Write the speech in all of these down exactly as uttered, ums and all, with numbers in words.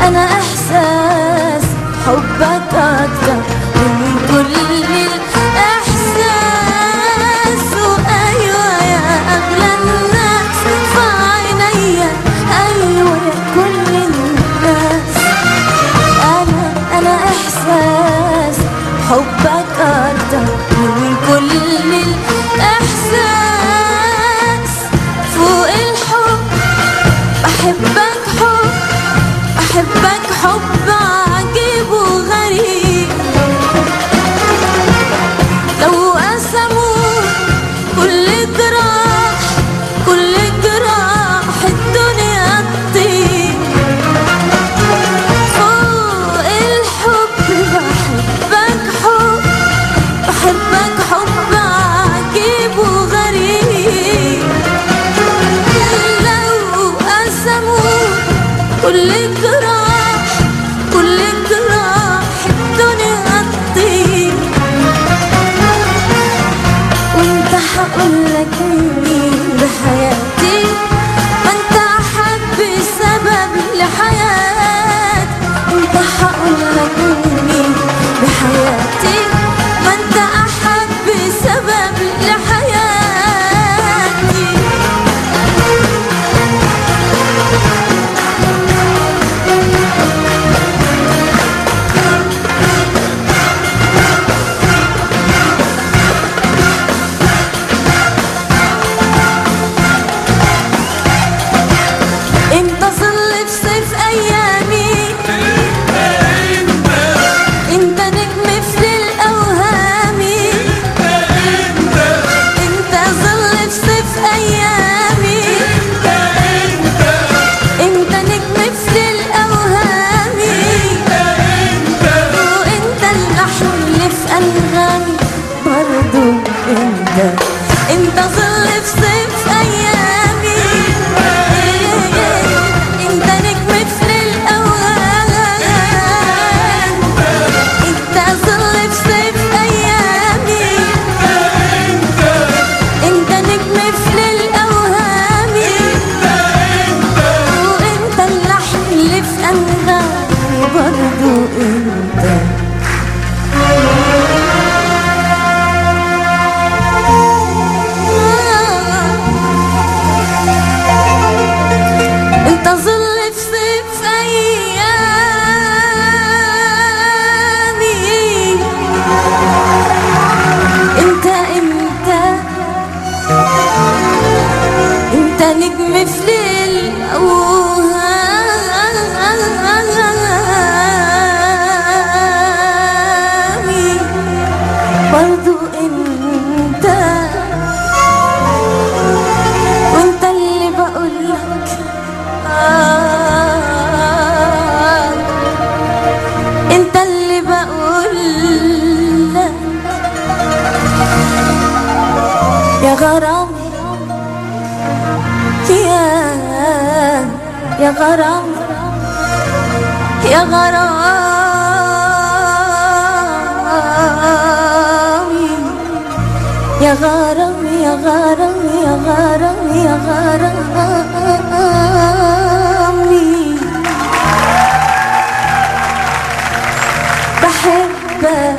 أنا إحساس حبك أكتر من كل الإحساس. وأيوة يا أغلى الناس في عينيا، أيوة يا كل الناس. أنا أنا إحساس حبك أكتر من كل الإحساس. فوق الحب بحبك حب، بحبك حب عجيب وغريب. لو قسموا كل جراح، كل جراح الدنيا تطير. فوق الحب بحبك حب، بحبك حب عجيب وغريب. لو قسموا كل جراح، كل جراح الدنيا تطير. وانت هقولك مين بحياتي، ما انت احب سبب لحياتي. انت هقولك مين بحياتي، ما انت احب سبب لحياتي. انت ظل في صيف ايامي، انت نجم في ليل اوهامي. انت ظل في صيف ايامي، انت نجم في ليل اوهامي. وانت اللحن اللي في انغامي برضو. انت انت ظل في صيف ايامي، انت نجم في ليل اوهامي. انت ظل في صيف ايامي، انت نجم في ليل اوهامي. وانت اللحن اللي في انغامي برضو. انت انت ظل في صيف ايامي. انت انت انت نجم في ليل اوهامي برضو. انت وانت اللي بقولك آه. انت اللي بقولك يا غرامي، يا يا غرامي، يا غرامي، يا غرامي، يا غرامي، يا غرامي، يا غرامي. بحبك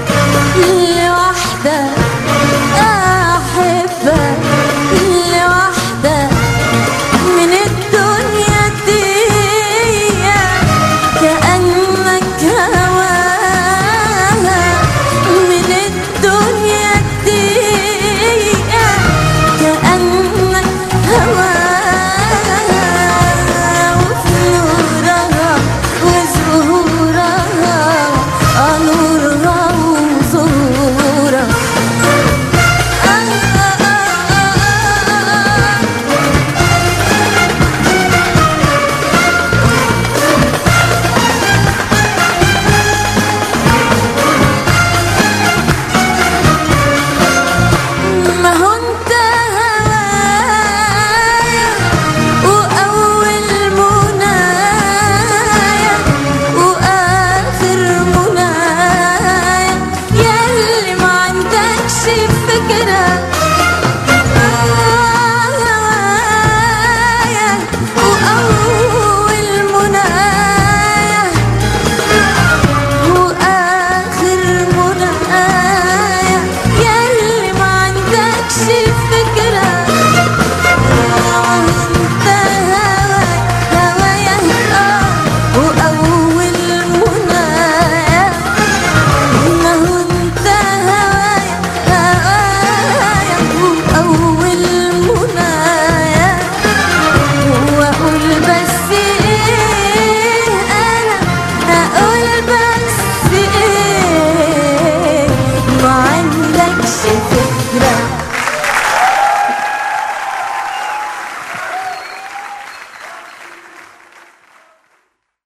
لوحدك، احبك لوحدك من الدنيا دي. كأنك هواها من الدنيا دي. كأنك هواها فكرة